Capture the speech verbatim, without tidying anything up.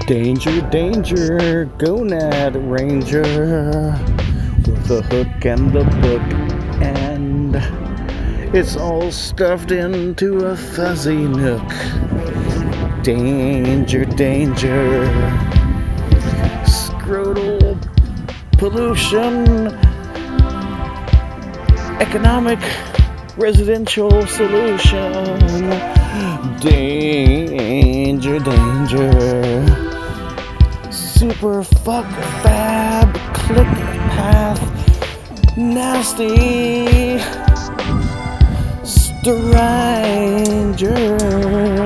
Danger, danger, gonad ranger, with a hook and a book, and it's all stuffed into a fuzzy nook. Danger, danger, scrotal pollution, economic residential solution. Danger, danger, super fuck fab click path, nasty stranger.